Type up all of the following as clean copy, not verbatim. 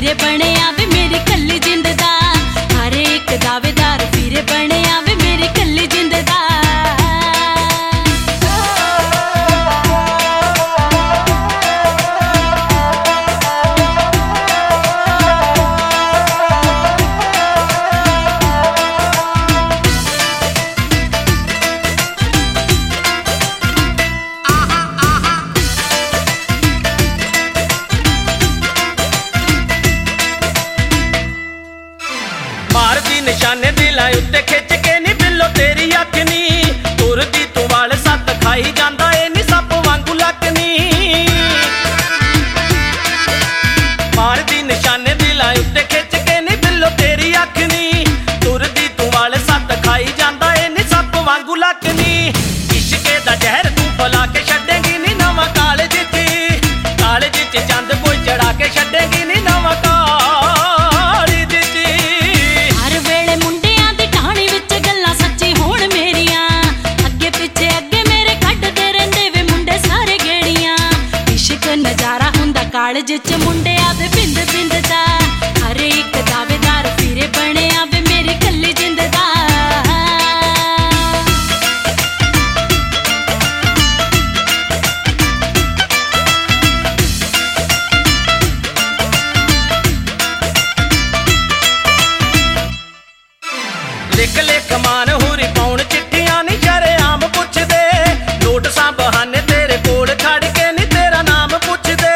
ਵੀਰੇ ਬਣਿਆ ਵੇ ਮੇਰੀ ਕੱਲੀ ਜਿੰਦ ਦਾ, ਹਰ ਇੱਕ ਦਾਅਵੇਦਾਰ ਵੀਰੇ ਬਣਿਆ ਵੇ ਮੇਰੀ ਕੱਲੀ ਜਿੰਦ ਦਾ। मारदी निशाने दिलां उत्ते खिच के नी बिल्लो तेरी अख नी, तुरदी तू वाल सत्त खाई जांदा ए नी सप वांगू लक नी। मारदी निशाने दिलां उत्ते खिच के नी बिल्लो तेरी अख नी, तुरदी तू वाल सत्त खाई जांदा ए नी सप वांगू लक नी। इश्के दा जहर तू फला के छड्डेंगी नी नवां कालज च चंद कोई चढ़ा के छड्डेंगी नी नवां ਕਾਲਜ ਚ ਮੁੰਡਿਆਂ ਦੇ ਬਿੰਦ ਬਿੰਦ ਦਾ, ਹਰ ਇੱਕ ਦਾਅਵੇਦਾਰ ਵੀਰੇ ਬਣਿਆ ਵੇ ਮੇਰੀ ਕੱਲੀ ਜਿੰਦ ਦਾ। ਲਿਖ ਲਿਖ ਮਾਨ ਹੂਰੀ ਪਾਉਣ ਚਿੱਠੀਆਂ ਨੀ ਸ਼ਰੇਆਮ ਪੁੱਛਦੇ, ਨੋਟਸਾਂ ਬਹਾਨੇ ਤੇਰੇ ਕੋਲ ਖੜ ਕੇ ਨੀ ਤੇਰਾ ਨਾਮ ਪੁੱਛਦੇ।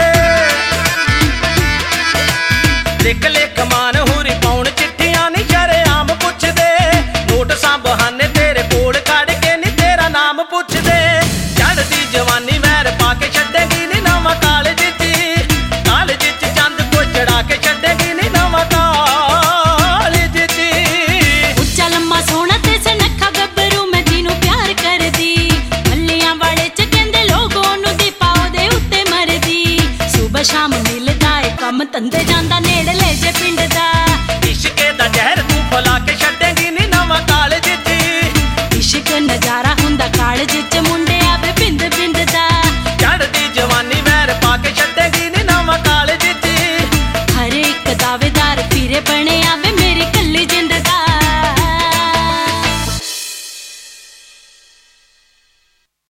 ਲਿਖ ਲਿਖ ਮਾਨ ਹੂਰੀ ਪਾਉਣ ਚਿੱਠੀਆਂ ਨੀ ਸ਼ਰੇਆਮ ਪੁੱਛਦੇ, ਨੋਟਸਾਂ ਬਹਾਨੇ ਤੇਰੇ ਕੋਲ ਖੜ ਕੇ ਨੀ ਤੇਰਾ ਨਾਮ ਪੁੱਛਦੇ। ਚੜ੍ਹਦੀ ਜਵਾਨੀ ਵੈਰ ਪਾ ਕੇ ਛੱਡੇਗੀ ਨੀ ਨਵਾਂ ਕਾਲਜ ਚ ਚੰਦ ਕੋ ਚੜਾ ਕੇ ਛੱਡੇਗੀ ਨੀ ਨਵਾਂ ਕਾਲਜ ਚ। ਉੱਚਾ ਲੰਮਾ ਸੋਹਣਾ ਤੇ ਸੁਨੱਖਾ ਗੱਭਰੂ ਮੈਂ ਜਿਹਨੂੰ ਪਿਆਰ ਕਰਦੀ, ਮੱਲੀਆਂ ਵਾਲੇ ਚ ਕਹਿੰਦੇ ਲੋਕ ਉਹਨੂੰ ਦੀਪਾ ਉਹਦੇ ਉੱਤੇ ਮਰਦੀ। ਸੁਬਹ ਸ਼ਾਮ ਮਿਲਦਾ ਏ ਕੰਮ ਧੰਦੇ ਜਾਂਦਾ ਨੇੜਲੇ ਜੇ ਪਿੰਡ ਦਾ, ਇਸ਼ਕੇ ਦਾ ਜ਼ਹਿਰ